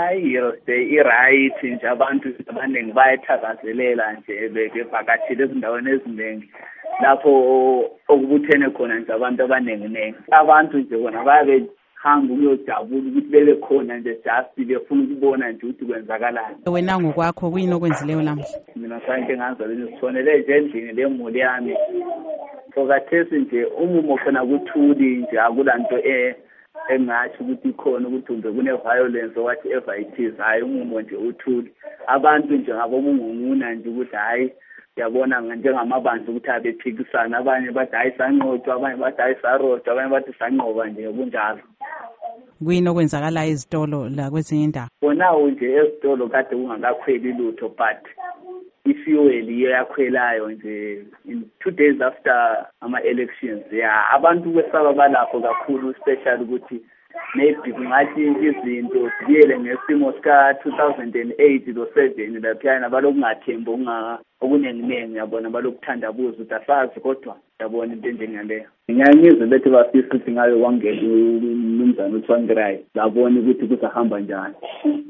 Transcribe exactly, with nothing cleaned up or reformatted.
hayi Heroes Day i-right nje, abantu abaningi bayayithakazelela nje, bevakashile ezindaweni eziningi lapho okubuthene khona nje abantu abaningi-ningi. Abantu nje bona bayabe hamba ukuyojabula ukuthi bebe khona nje, just befuna ukubona nje ukuthi kwenzakalani. Wena ngokwakho kuyini okwenzileyo namhla? Mina sanke ngazalwa ngisithonele nje endlini lemuli yami. Sokathesi nje umumo khona kuthuli nje, akulanto eh engathi ukuthi khona ukuthi umbe kune-violence whatever it is. Hayi, umumo nje uthuli. Abantu nje ngabomungunguna nje ukuthi hayi yabona njengamabandla ukuthi abephikisana, abanye bathi hayi sanqotshwa, abanye bathi hayi sarojwa, abanye bathi sanqoba nje kunjalo. Kuyini okwenzakala ezitolo la kwezinye indawo? Bona nje ezitolo kade kungakakhweli lutho, but i-fuel iyo yakhwelayo nje in two days after ama-elections. Ya abantu besaba balapho kakhulu, especially ukuthi maybe kungathi izinto zibuyele ngesimo sika-two thousand eight lo seven laphiyana, balokungathembi okuningi-ningi, yabona, balokuthandabuza ukuthi asazi, kodwa yabona into enjengaleyo. Ngiyangizwe bethi bafisa ukuthi ngayo kwangela umnumzane uThwangirai, babona ukuthi kuzahamba njani.